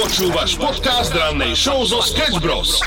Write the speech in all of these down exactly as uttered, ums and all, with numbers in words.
Počúvaš podcast rannej show zo Sketch Bros.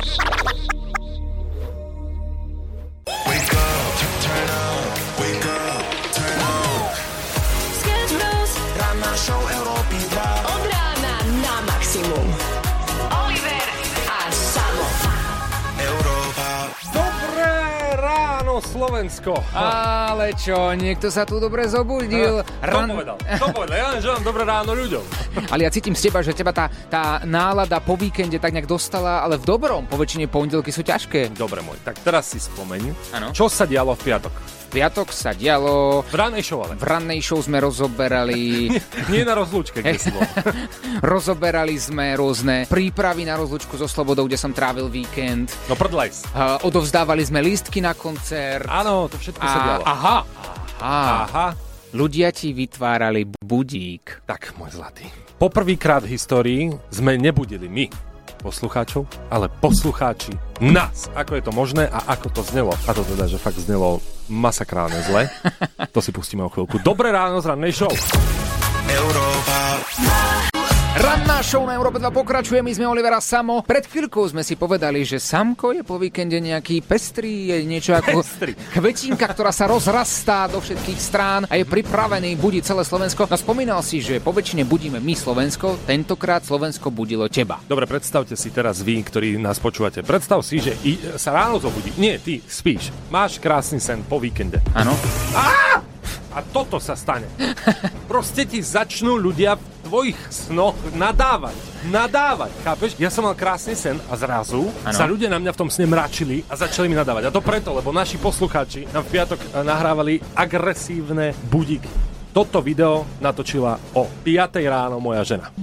Wake up, turn up, wake up, turn up. Sketch Bros. Ranná show Európy dva. Od rána na maximum. Oliver a Samo. Európa. Dobré ráno, Slovensko. Ale čo, niekto sa tu dobre zobudil. Kto povedal? Kto povedal? Ja len želám dobré ráno ľuďom. Ale ja cítim z teba, že teba tá, tá nálada po víkende tak nejak dostala, ale v dobrom. Po väčšine pondelky sú ťažké. Dobre môj, tak teraz si spomeň, Áno. čo sa dialo v piatok. V piatok sa dialo... V rannej show ale. V rannej show sme rozoberali... Nie na rozlúčke, kde si bol. Rozoberali sme rôzne prípravy na rozlúčku so Slobodou, kde som trávil víkend. No prdlajs. Uh, odovzdávali sme lístky na koncert. Áno, to všetko sa A, dialo. aha, aha. Aha. Ľudia ti vytvárali budík. Tak, môj zlatý. Poprvýkrát v histórii sme nebudili my poslucháčov, ale poslucháči nás. Ako je to možné a ako to znelo? A to teda, že fakt znelo masakrálne zle. To si pustíme o chvíľku. Dobré ráno z rannej show. Európa. Ranná show na Európe dva pokračuje, my sme Oliver a Samo. Pred chvíľkou sme si povedali, že Samko je po víkende nejaký pestrý, je niečo ako Pestrý. kvetinka, ktorá sa rozrastá do všetkých strán a je pripravený budiť celé Slovensko. No spomínal si, že po väčšine budíme my Slovensko, tentokrát Slovensko budilo teba. Dobre, predstavte si teraz vy, ktorí nás počúvate. Predstav si, že i, sa ráno zobudí. Nie, ty spíš. Máš krásny sen po víkende. Áno. Á! A toto sa stane. Proste ti začnú ľudia v tvojich snoch nadávať. Nadávať, chápeš? Ja som mal krásny sen a zrazu Ano. sa ľudia na mňa v tom sne mračili a začali mi nadávať. A to preto, lebo naši poslucháči nám v piatok nahrávali agresívne budíky. Toto video natočila o piatej ráno moja žena.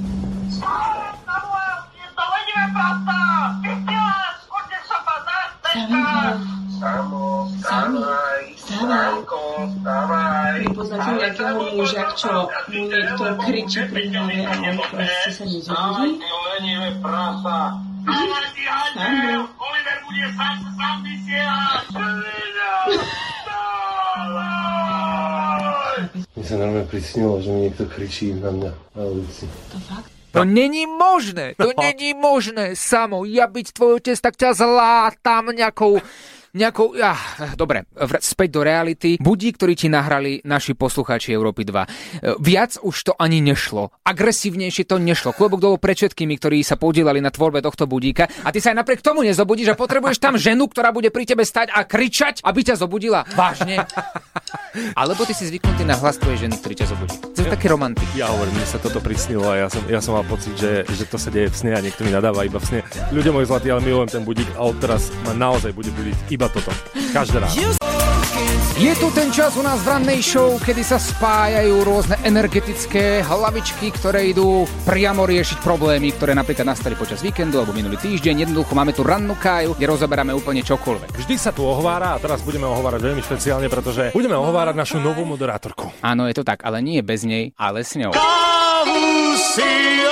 Samo, vstávaj, vstávaj. Pripoznáte nejakého muža, čo mu niekto kričí pri hlave a on proste sa nezobudí? Samo. Oliver bude sám sám vysielať. Mne sa normálne prisnilo, že mi niekto kričí na mňa na ulici. To fakt? To není možné, to není možné, Samo. Ja byť tvoj otec, tak ťa zlátam nejakou... Nejakou, ja, dobre, vr- späť do reality. Budík, ktorý ti nahrali naši poslucháči Európy dva. E, Viac už to ani nešlo. Agresívnejšie to nešlo. Klobúk dolo pred všetkými, ktorí sa podielali na tvorbe tohto budíka. A ty sa aj napriek tomu nezobudíš a potrebuješ tam ženu, ktorá bude pri tebe stať a kričať, aby ťa zobudila. Vážne. Alebo ty si zvyknutý na hlas tvojej ženy, ktorý ťa zobudí. To je taký romantik. Ja hovorím, mne sa toto prisnilo a ja som, ja som mal pocit, že, že to sa deje v sne a niekto mi nadáva iba v sne. Ľudia moji zlatí, ale milujem ten budík a odteraz ma naozaj bude budiť iba toto. Každé ráno. Je tu ten čas u nás v rannej show, kedy sa spájajú rôzne energetické hlavičky, ktoré idú priamo riešiť problémy, ktoré napríklad nastali počas víkendu alebo minulý týždeň. Jednoducho máme tu rannú káju, kde rozoberáme úplne čokoľvek. Vždy sa tu ohovára a teraz budeme ohovárať veľmi špeciálne, pretože budeme ohovárať našu novú moderátorku. Áno, je to tak, ale nie bez nej, ale s ňou. Kávu si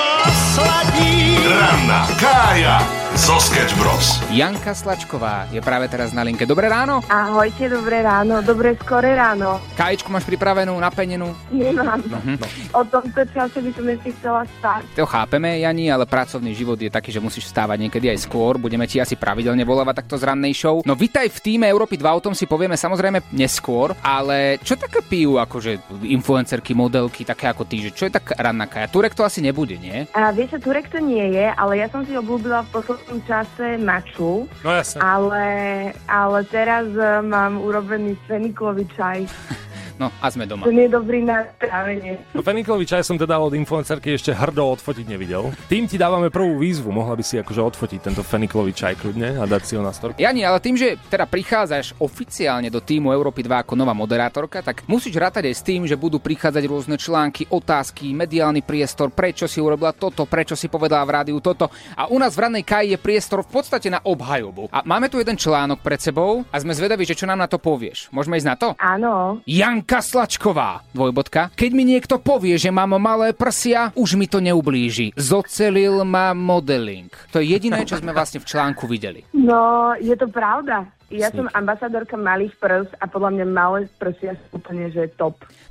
osladí. Ranná kája zo Sketch Bros. Janka Slačková je práve teraz na linke. Dobré ráno? Ahojte, dobré ráno, dobré skore ráno. Káječku máš pripravenú, napenenú? Nemám. Mhm. O tomto čase by som ešte chcela stať. To chápeme, Jani, ale pracovný život je taký, že musíš vstávať niekedy aj skôr. Budeme ti asi pravidelne volávať takto z rannej show. No vitaj v tíme Európy dva, o tom si povieme samozrejme neskôr, ale čo také pijú akože influencerky, modelky, také ako ty, že čo je tak ranná kája? Turek to asi nebude, nie? A vieš, že Turek to nie je, ale ja som si obľúbila v poslednom čase maču. No jasne. Ale, ale teraz uh, mám urobený feniklový čaj. No a sme doma. To nie je dobrý na trávenie. No feniklový čaj som teda od influencerky ešte hrdo odfotiť nevidel. Tým ti dávame prvú výzvu. Mohla by si akože odfotiť tento feniklový čaj kľudne a dať si ho na storku. Jani, ale tým, že teda prichádzaš oficiálne do týmu Európy dva ako nová moderátorka, tak musíš rátať aj s tým, že budú prichádzať rôzne články, otázky, mediálny priestor, prečo si urobila toto, prečo si povedala v rádiu toto. A u nás v rannej káji je priestor v podstate na obhajobu. A máme tu jeden článok pred sebou a sme zvedaví, že čo nám na to povieš. Môžeme ísť na to? Áno. Janka Slačková, dvojbodka. Keď mi niekto povie, že mám malé prsia, už mi to neublíži. Zocelil ma modeling. To je jediné, čo sme vlastne v článku videli. No, je to pravda. Ja som ambasadorka malých prs a podľa mňa malé prsia sú úplne, že top.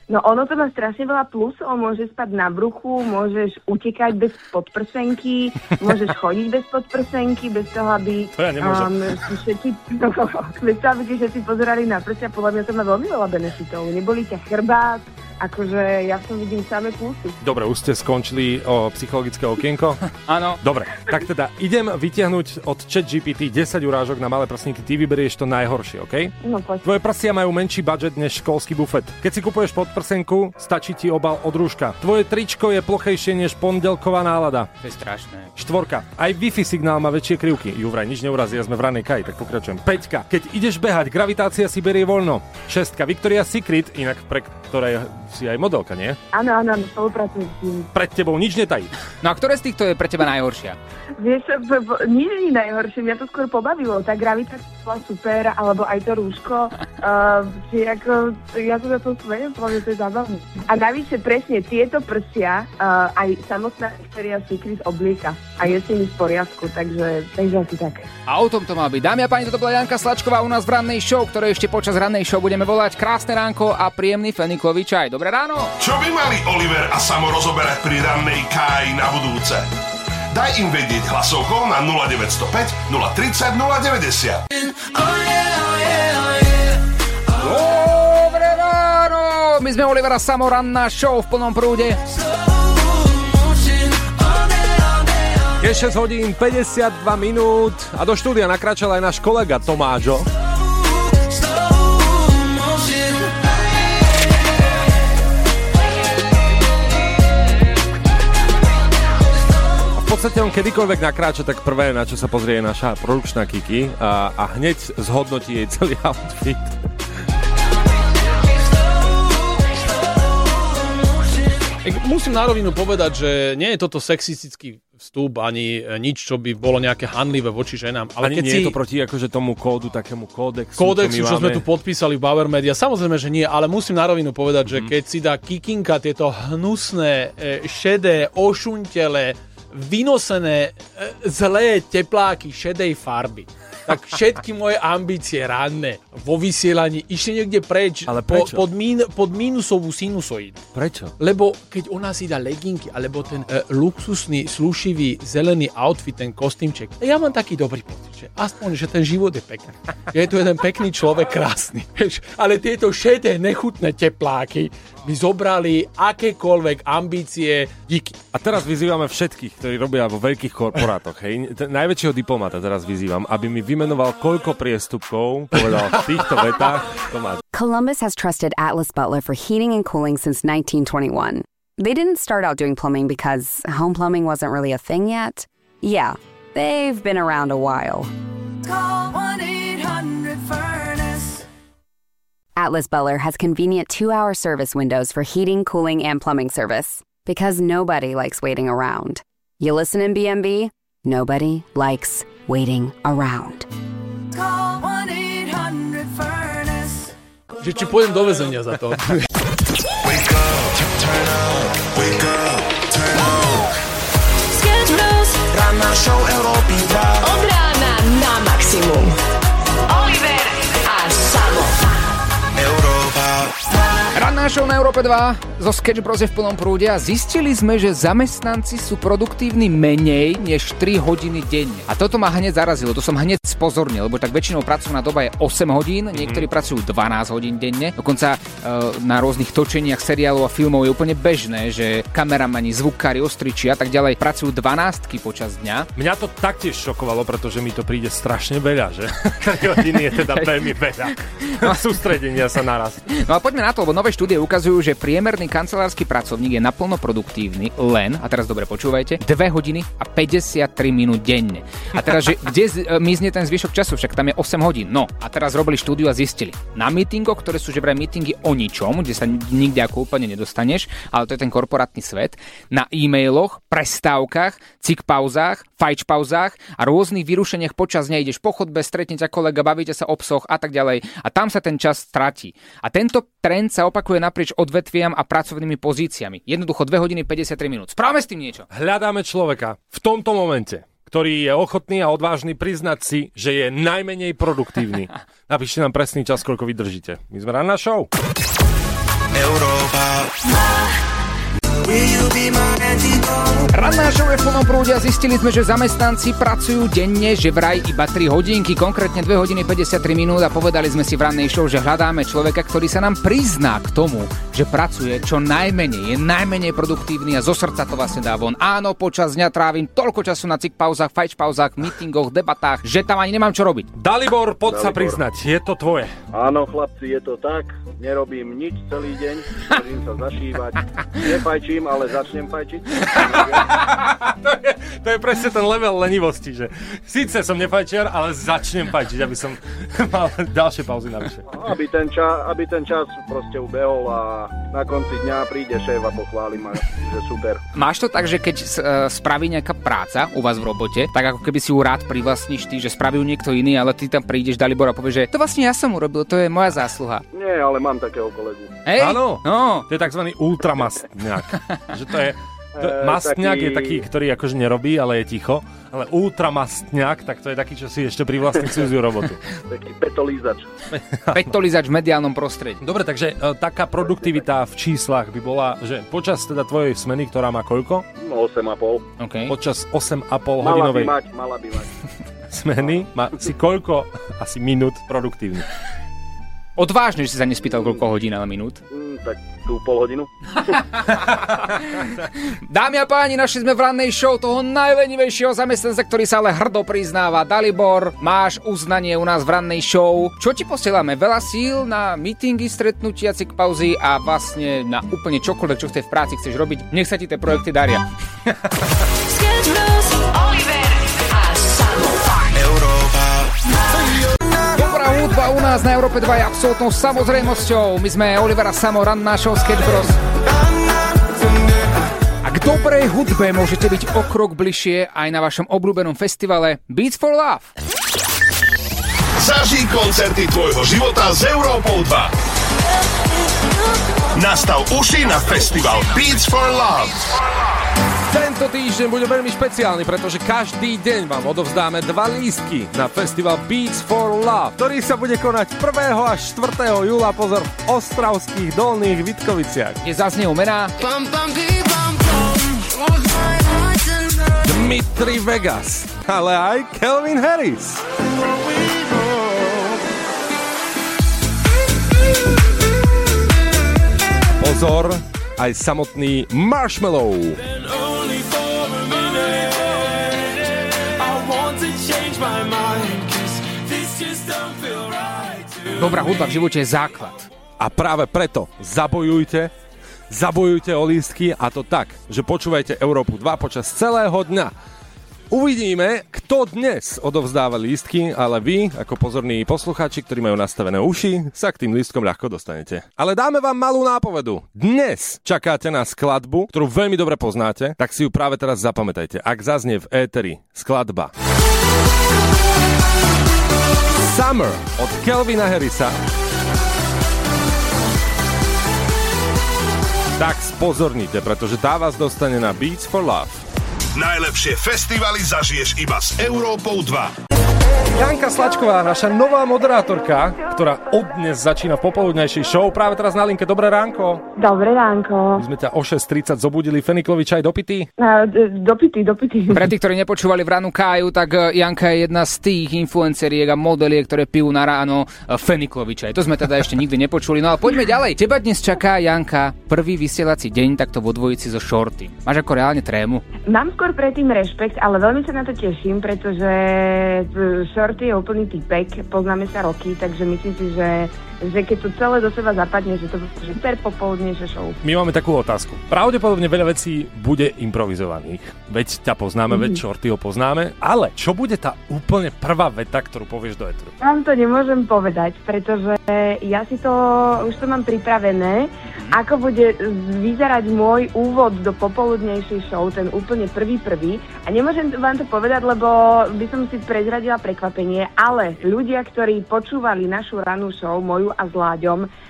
No ono to má strašne veľa plusov, môžeš spať na bruchu, môžeš utekať bez podprsenky, môžeš chodiť bez podprsenky, bez toho, aby to ja nemôžem. Um, všetci, no, bez toho, aby všetci pozerali na prsia, podľa mňa to má veľmi veľa benefitov. Neboli ťa chrbát, akože ja v tom vidím samé plusy. Dobre, už ste skončili o psychologické okienko? Áno. Dobre, tak teda idem vytiahnuť od ChatGPT desať urážok na malé prsníky, ty vyberieš to najhoršie, okej? Okay? No poď. Tvoje prsia majú menší budget než školský bufet. Keď si kupuješ podprsenku, stačí ti obal od rúška. Tvoje tričko je plochejšie než pondelková nálada. To je strašné. Štvorka. Aj Wi-Fi signál má väčšie krivky. Juvraj, nič neurazí, ja sme v ranej kaji, tak pokračujem. Peťka. Keď ideš behať, gravitácia si berie voľno. Šestka. Victoria's Secret, inak pre ktoré si aj modelka, nie? Áno, áno, spolupracujem s tým. Pred tebou nič netají. No a ktoré z týchto je pre teba najhoršia? Vieš, b- b- nič nie je najhoršie, mňa to skôr pobavilo. Tá gravitácia bola super, alebo aj to rúško. Uh, že ako, ja to za to smejem, poviem, to je zábavné. A navyše presne tieto prsia uh, aj samotná Victoria's Secret oblieka. A je s nimi v poriadku, takže, takže asi tak. A o tom to má byť. Dámy a páni, toto bola Janka Slačková u nás v rannej show, ktoré ešte počas rannej show budeme volať Krásne ránko a príjemný fenikový čaj. Dobré ráno! Čo by mali Oliver a Samo rozoberať pri rannej káji na budúce? Daj im vedieť hlasovkou na nula deväť nula päť, nula tri nula, nula deväťdesiat. Dobré ráno! My sme Oliver a Samo, ranná show v plnom prúde. Je šesť hodín päťdesiatdva minút a do štúdia nakráčal aj náš kolega Tomáčo. V podstate on kedykoľvek nakráča, tak prvé, na čo sa pozrie, je naša produkčná Kiki a, a hneď zhodnotí jej celý outfit. Musím na rovinu povedať, že nie je toto sexistický vstup ani nič, čo by bolo nejaké hanlivé voči ženám. Ale ani keď nie si... je to proti akože tomu kódu, takému kódexu, kódexu, čo, čo máme... sme tu podpísali v Bauer Media. Samozrejme, že nie, ale musím na rovinu povedať, mm. že keď si dá Kikinka tieto hnusné, šedé, ošuntele, vynosené, zlé tepláky šedej farby, tak všetky moje ambície ranné vo vysielaní išli niekde preč. Ale prečo? Po, pod, mín, pod mínusovú sinusoidu. Prečo? Lebo keď ona si dá leginky alebo ten e, luxusný, slušivý, zelený outfit, ten kostýmček, ja mám taký dobrý pocit, že aspoň, že ten život je pekný. Je tu jeden pekný človek, krásny. Ale tieto šedé, nechutné tepláky by zobrali akékoľvek ambície díky. A teraz vyzývame všetkých, ktorí robia vo veľkých korporátoch, hej, ten najväčšieho diplomata teraz vyzývam, aby mi vymenoval, koľko priestupkov povedal v týchto vetách Tomáš. Columbus has trusted Atlas Butler for heating and cooling since nineteen twenty-one. They didn't start out doing plumbing because home plumbing wasn't really a thing yet. Yeah, they've been around a while. Call one eight hundred furnace. Atlas Butler has convenient two-hour service windows for heating, cooling, and plumbing service. Because nobody likes waiting around. You listen in B M B? Nobody likes waiting around. Call one eight hundred furnace. Že či pôjdem do väzenia za to. Wake up, turn up, wake up, turn up. Sketch Bros. Ranná show Európy dva. Od rána na maximum. Oliver a Samo. Európa. Ranná show na Európe dva zo Sketch Bros je v plnom prúde a zistili sme, že zamestnanci sú produktívni menej než tri hodiny denne. A toto ma hneď zarazilo, to som hneď spozornil, lebo tak väčšinou pracovná doba je osem hodín, niektorí mm. pracujú dvanásť hodín denne. Dokonca e, na rôznych točeniach seriálov a filmov je úplne bežné, že kameramani, zvukári, ostriči a tak ďalej pracujú dvanástky počas dňa. Mňa to taktiež šokovalo, pretože mi to príde strašne veľa, že? tri hodiny je teda veľmi veľa. No, sústredenia sa naraz. No a poďme na to, lebo nové štúdie ukazujú, že priemerný kancelársky pracovník je naplno produktívny len, a teraz dobre počúvajte, dve hodiny a päťdesiattri minút denne. A teraz, že kde z, mizne ten zvyšok času, však tam je osem hodín. No a teraz robili štúdiu a zistili. Na meetingoch, ktoré sú že vraj meetingy o ničom, kde sa nikde ako úplne nedostaneš, ale to je ten korporátny svet, na e-mailoch, prestávkach, cik pauzách, fajč pauzách a rôznych vyrušeniach počas dňa ideš po chodbe, stretnete kolega, bavíte sa o psoch a tak ďalej. A tam sa ten čas stratí. A tento trend sa opakuje naprieč odvetviam a pracovnými pozíciami. Jednoducho dve hodiny päťdesiattri minút. Správame s tým niečo. Hľadáme človeka v tomto momente, ktorý je ochotný a odvážny priznať si, že je najmenej produktívny. Napíšte nám presný čas, koľko vydržíte. My sme Ranná show. Európa. Will you be my antidote? Ranná show je v plnom prúde a zistili sme, že zamestnanci pracujú denne, že vraj iba tri hodinky, konkrétne dve hodiny päťdesiattri minút a povedali sme si v rannej show, že hľadáme človeka, ktorý sa nám prizná k tomu, že pracuje čo najmenej, je najmenej produktívny a zo srdca to vlastne dá von. Áno, počas dňa trávim toľko času na cik pauzách, fajč pauzách, meetingoch, debatách, že tam ani nemám čo robiť. Dalibor, poď sa Dalibor. priznať, je to tvoje. Áno, chlapci, je to tak. Nerobím nič celý deň, snažím sa zašívať. Nefajčím, ale začnem fajčiť. to, je, to je presne ten level lenivosti, že síce som nefajčiar, ale začnem fajčiť, aby som mal ďalšie pauzy navyše. Aby ten, ča, aby ten čas proste ubehol a na konci dňa príde šéf a pochváli ma, že super. Máš to tak, že keď uh, spraví nejaká práca u vás v robote, tak ako keby si ju rád privlastníš ty, že spravil niekto iný, ale ty tam prídeš, Dalibor, a povieš, že to vlastne ja som urobil, to je moja zásluha. Nie, ale mám takého kolegu. Hej? Áno, no. To je takzvaný ultramastňák. Že to je, to, E, mastňák taký- je taký, ktorý akože nerobí, ale je ticho. Ale ultramastňák, tak to je taký, čo si ešte privlastní cudziu robotu. Taký petolízač. Petolizač v mediálnom prostredí. Dobre, takže e, taká produktivita v číslach by bola, že počas teda tvojej smeny, ktorá má koľko? No osem a pol. Okay. Počas osem a pol Mala by hodinovej mať, mala by mať. smeny má si koľko asi minút produktívny? Odvážne, že si sa nespýtal, koľko hodín, ale minút. Mm, tak tú pol hodinu. Dámy a páni, našli sme v rannej show toho najlenivejšieho zamestnanca, ktorý sa ale hrdo priznáva. Dalibor, máš uznanie u nás v rannej show. Čo ti posielame? Veľa síl na meetingy, stretnutia, cik pauzy a vlastne na úplne čokoľvek, čo v tej práci chceš robiť. Nech sa ti tie projekty daria. Oliver a Samo. Európa. Dobrá hudba u nás na Európe dva je absolútnou samozrejmosťou. My sme Oliver a Samo, ranná show Sketch Bros. A k dobrej hudbe môžete byť o krok bližšie aj na vašom obľúbenom festivale Beats for Love. Zažij koncerty tvojho života s Európou dva. Nastav uši na festival Beats for Love. Tento týždeň bude veľmi špeciálny, pretože každý deň vám odovzdáme dva lístky na festival Beats for Love, ktorý sa bude konať prvého až štvrtého júla, pozor, v ostravských Dolných Vitkoviciach. Kde zaznejú mená Dmitri Vegas, ale aj Calvin Harris. Pozor, aj samotný Marshmallow. Dobrá hudba v živote je základ. A práve preto zabojujte, zabojujte o lístky a to tak, že počúvajte Európu dva počas celého dňa. Uvidíme, kto dnes odovzdáva lístky, ale vy, ako pozorní poslucháči, ktorí majú nastavené uši, sa k tým lístkom ľahko dostanete. Ale dáme vám malú nápovedu. Dnes čakáte na skladbu, ktorú veľmi dobre poznáte, tak si ju práve teraz zapamätajte. Ak zaznie v éteri skladba Summer od Calvina Harrisa, tak spozornite, pretože tá vás dostane na Beats for Love. Najlepšie festivaly zažiješ iba s Európou dva. Janka Slačková, naša nová moderátorka, ktorá od dnes začína v popoludnejšej show. Práve teraz na linke. Dobré ránko. Dobré ránko. My sme ťa o šesť tridsať zobudili. Feniklovi čaj dopitý? Uh, d- dopitý, dopitý. Pre tých, ktorí nepočúvali v ránu Káju, tak Janka je jedna z tých influenceriek a modeliek, ktoré pijú na ráno feniklovi čaj. To sme teda ešte nikdy nepočuli. No ale poďme ďalej. Teba dnes čaká, Janka, prvý vysielací deň takto vo dvojici zo Shorty. Máš ako reálne trému? Mám skôr predtým rešpekt, ale veľmi sa na to teším, pretože Shorty je úplný typek, poznáme sa roky, takže myslím si, že, že keď to celé do seba zapadne, že to bude super popoludnejšie show. My máme takú otázku. Pravdepodobne veľa vecí bude improvizovaných. Veď ťa poznáme, mm. veď Shortyho poznáme, ale čo bude tá úplne prvá veta, ktorú povieš do éteru? Vám to nemôžem povedať, pretože ja si to, už to mám pripravené, ako bude vyzerať môj úvod do popoludnejšej show, ten úplne prvý prvý. A nemôžem vám to povedať, lebo by som si prezradila prekvapenie, ale ľudia, ktorí počúvali našu rannú show, moju a s Láďom,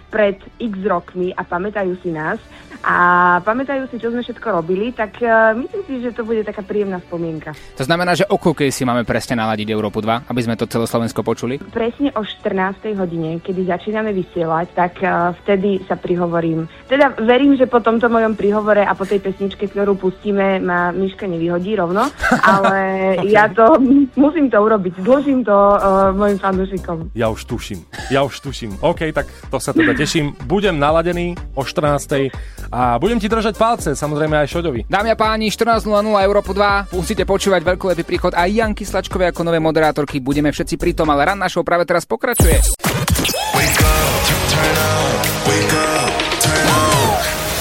pred x rokmi a pamätajú si nás a pamätajú si, čo sme všetko robili, tak uh, myslím si, že to bude taká príjemná spomienka. To znamená, že o koľkej si máme presne naladiť Európu dva, aby sme to celé Slovensko počuli? Presne o štrnástej hodine, kedy začíname vysielať, tak uh, vtedy sa prihovorím. Teda verím, že po tomto mojom príhovore a po tej pesničke, ktorú pustíme, ma Miška nevyhodí rovno, ale ja to musím to urobiť. Dlžím to uh, mojim fanúšikom. Ja už tuším, ja už tuším. OK, tak to sa teda teším. Budem naladený o štrnástej a budem ti držať palce, samozrejme aj Šoďovi. Dámy a páni, štrnásť nula nula Európu dva, musíte počúvať veľkolepý príchod aj Janky Slačkovej ako nové moderátorky. Budeme všetci pritom, ale Ranná show práve teraz pokračuje. Wake up, turn up, wake up, turn up.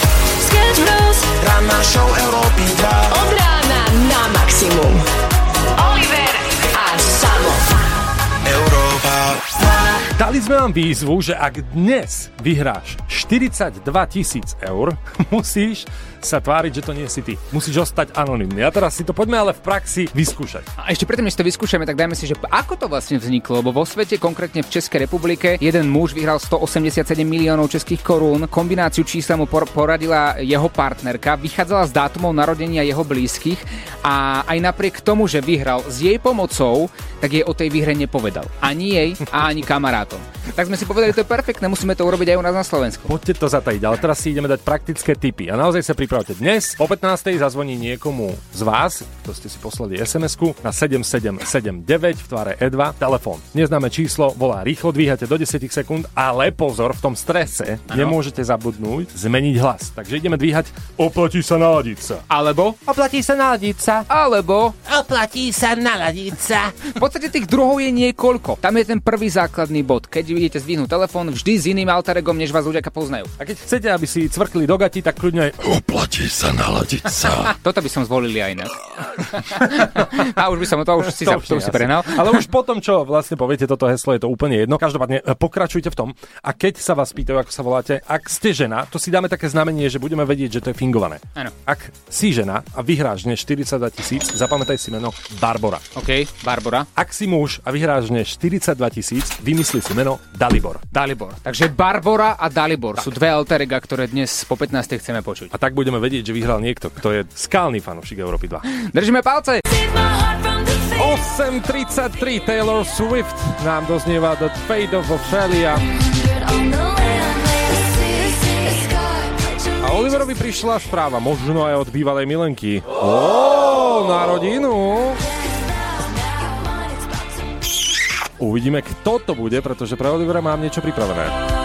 Ranná show Európy dva. Od rána na maximum. Oliver a Samo. Európa dva. Dali sme vám výzvu, že ak dnes vyhráš štyridsaťdva tisíc eur, musíš sa tváriť, že to nie si ty. Musíš ostať anonymný. A teraz si to poďme ale v praxi vyskúšať. A ešte predtým, než to vyskúšame, tak dajme si, že ako to vlastne vzniklo, lebo vo svete, konkrétne v Českej republike, jeden muž vyhral stoosemdesiatsedem miliónov českých korún. Kombináciu čísla mu por- poradila jeho partnerka, vychádzala z dátumov narodenia jeho blízkych a aj napriek tomu, že vyhral s jej pomocou, tak jej o tej výhre nepovedal. Ani jej a ani kamarátom. Tak sme si povedali, to je perfektné, musíme to urobiť aj u nás na Slovensku. Poďte to zatajiť, ale teraz si ideme dať praktické tipy. A naozaj sa pripravte. Dnes po pätnástej zazvoní niekomu z vás, kto ste si poslali es em esku na sedem sedem sedem deväť v tvare é dva, telefón. Neznáme číslo, volá rýchlo, dvíhate do desať sekúnd, ale pozor, v tom strese ano. Nemôžete zabudnúť zmeniť hlas. Takže ideme dvíhať, oplatí sa naladiť sa. Alebo oplatí sa naladiť sa. Alebo oplatí sa naladiť sa. V podstate tých druhov je niekoľko. Tam je ten prvý základný bod. Keď vidíte zdvihnúť telefón, vždy s iným alter egom, než vás ľudia poznajú. A keď chcete, aby si cvrkli do gati, tak kľudne oplatí sa naladiť sa. Toto by som zvolili aj inak. A už by som to už si, to sa, už to už si prehnal. Ale už potom, čo vlastne poviete toto heslo, je to úplne jedno. Každopádne pokračujte v tom. A keď sa vás pýtajú, ako sa voláte, ak ste žena, to si dáme také znamenie, že budeme vedieť, že to je fingované. Áno. Ak si žena a vyhráš dnes štyridsaťdva tisíc, zapamätaj si meno Barbora. OK, Barbara. Ak si muž a vyhráš dnes štyridsaťdva tisíc, vymyslí si meno Dalibor. Dalibor. Takže Barbora a Dalibor tak. Sú dve alter ega, ktoré dnes po pätnástej chceme počuť. A tak budeme vedieť, že vyhral niekto, kto je skálny fanúšik Európy dva. Držíme palce! osem tridsaťtri Taylor Swift nám doznieva The Fate of Ophelia. A Oliverovi prišla správa, možno aj od bývalej milenky. Ó, na rodinu. Uvidíme, kto to bude, pretože pre Olivera mám niečo pripravené.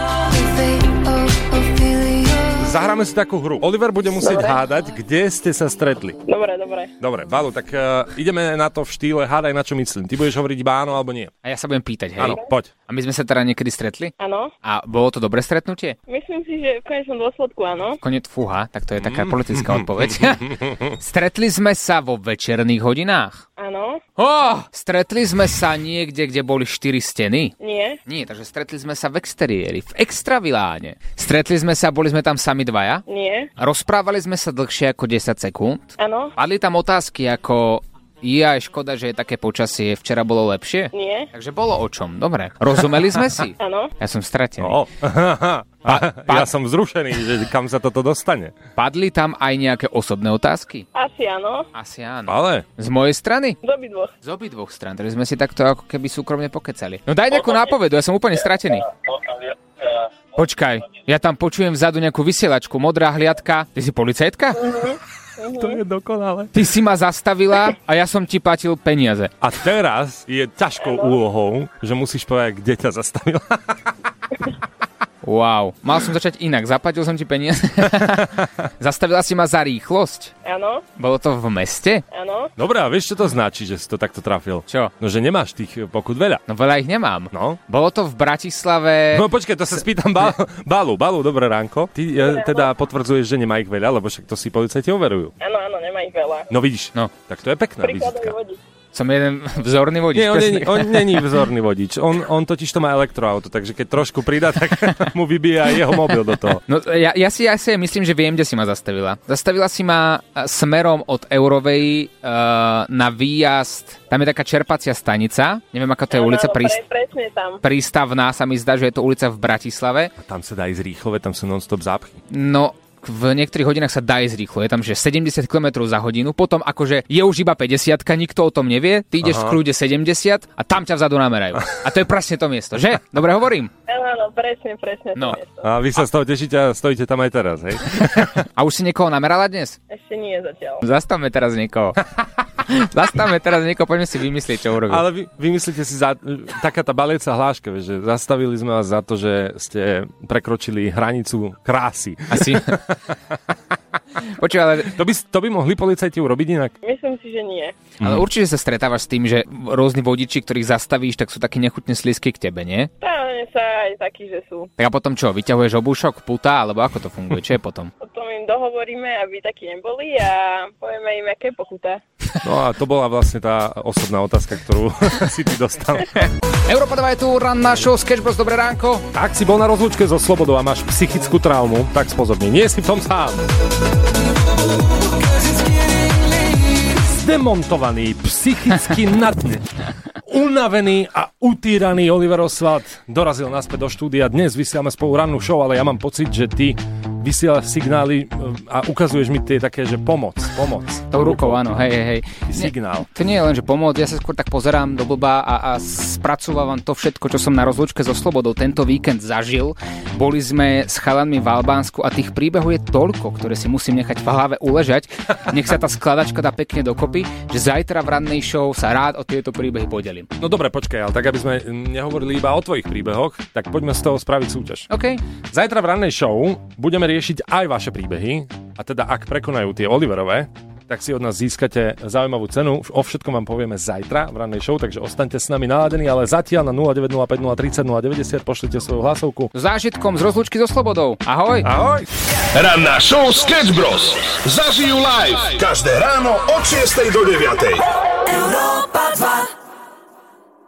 Zahráme si takú hru. Oliver bude musieť dobre. hádať, kde ste sa stretli. Dobre, dobre. Dobre, Balu, tak uh, ideme na to v štýle hádaj, na čo myslím. Ty budeš hovoriť iba áno alebo nie. A ja sa budem pýtať, hej? Áno, poď. A my sme sa teda niekedy stretli? Áno. A bolo to dobré stretnutie? Myslím si, že v konečnom dôsledku áno. Konec, fúha, tak to je taká politická odpoveď. Stretli sme sa vo večerných hodinách? Áno. Oh, stretli sme sa niekde, kde boli štyri steny? Nie. Nie, takže stretli sme sa v exteriéri, v extraviláne. Stretli sme sa, boli sme tam sami dvaja? Nie. Rozprávali sme sa dlhšie ako desať sekúnd? Áno. Padli tam otázky ako ja, škoda, že je také počasie, včera bolo lepšie? Nie. Takže bolo o čom, dobre. Rozumeli sme si? Áno. Ja som stratený. Oh. Pa, pa... Ja som vzrušený, že kam sa toto dostane. Padli tam aj nejaké osobné otázky? Asi áno. Asi áno. Ale? Z mojej strany? Z obidvoch. Z obidvoch strán, takže sme si takto ako keby súkromne pokecali. No daj nejakú nápovedu, ja som úplne stratený. Počkaj, ja tam počujem vzadu nejakú vysielačku, modrá hliadka. Ty si policajtka? Uh-huh. To je dokonale. Ty si ma zastavila a ja som ti platil peniaze. A teraz je ťažkou úlohou, že musíš povedať, kde ťa zastavila. Wow, mal som začať inak, zaplatil som ti peniaze. Zastavila si ma za rýchlosť? Áno. Bolo to v meste? Áno. Dobre, a vieš, čo to značí, že si to takto trafil? Čo? No, že nemáš tých pokut veľa. No veľa ich nemám. No. Bolo to v Bratislave... No počkaj, to sa spýtam ba- Balu. Balu, dobré ránko. Ty ja, teda potvrdzuješ, že nemá ich veľa, lebo však to si policajti overujú. Áno, áno, nemá ich veľa. No vidíš, no. Tak to je pekná Príkladujú vizitka. vodiť. Som jeden vzorný vodič. Nie, on není, on není vzorný vodič. On, on totiž to má elektroauto, takže keď trošku pridá, tak mu vybíja aj jeho mobil do toho. No ja, ja, si, ja si myslím, že viem, kde si ma zastavila. Zastavila si ma smerom od Eurovej uh, na výjazd. Tam je taká čerpacia stanica. Neviem, aká to je ulica. Áno, Príst... pre, presne tam. Prístavná sa mi zdá, že je to ulica v Bratislave. A tam sa dá ísť rýchlo, tam sú non-stop zápchy. No, v niektorých hodinách sa dá ísť rýchlo. Je tam, že sedemdesiat kilometrov za hodinu. Potom akože je už iba päťdesiat, nikto o tom nevie. Ty ideš Aha. v kľude sedemdesiat a tam ťa vzadu namerajú. A to je presne to miesto, že? Dobre hovorím? Áno, presne, presne no. to miesto. A vy sa z toho tešíte a stojíte tam aj teraz, hej? A už si niekoho namerala dnes? Ešte nie zatiaľ. Zastavme teraz niekoho. Zastavme teraz niekoho, poďme si vymyslieť, čo urobím. Ale vy, vymyslíte si za, taká tá balieca hláška, že zastavili sme vás za to, že ste prekročili hranicu krásy. Asi. Počuj, ale... To by, to by mohli policajti urobiť inak? Myslím si, že nie. Ale určite sa stretávaš s tým, že rôzni vodiči, ktorých zastavíš, tak sú takí nechutne slízky k tebe, nie? Stále sa aj takí, že sú. Tak a potom čo, vyťahuješ obúšok, puta, alebo ako to funguje? Čo je potom? Potom im dohovoríme, aby takí neboli a povieme im, aké je pokuta. No a to bola vlastne tá osobná otázka, ktorú si ty dostal. Európa dva je tu, ranná show, Sketch Bros, dobré ránko. Ak si bol na rozlúčke so Slobodou a máš psychickú traumu, tak spozorne, nie si v tom sám. Zdemontovaný, psychicky nadne, unavený a utíraný Oliver Oswald dorazil naspäť do štúdia. Dnes vysielame spolu rannú show, ale ja mám pocit, že ty vysielaš signály a ukazuješ mi tie také, že pomoc, pomoc. Tou rukou, áno, hej, hej, hej. Signál. To nie je len, že pomoc, ja sa skôr tak pozerám do blba a, a spracovávam to všetko, čo som na rozlúčke so Slobodou tento víkend zažil. Boli sme s chalanmi v Albánsku a tých príbehov je toľko, ktoré si musím nechať v hlave uležať. Nech sa tá skladačka dá pekne dokopy, že zajtra v rannej show sa rád o tieto príbehy podelím. No dobre, počkaj, ale tak aby sme nehovorili iba o tvojich príbehoch, tak poďme z toho spraviť súťaž. OK. Zajtra v rannej show budeme riešiť aj vaše príbehy, a teda ak prekonajú tie Oliverové, tak si od nás získate zaujímavú cenu. O všetkom vám povieme zajtra v rannej show, takže ostaňte s nami naladení, ale zatiaľ na nula deväť nula päť nula tri nula nula deväťdesiat pošlite svoju hlasovku. S zážitkom z rozlúčky so Slobodou. Ahoj. Ahoj. Ranná show Sketch Bros. Zažijú live každé ráno od šiestej do deviatej. Európa dva.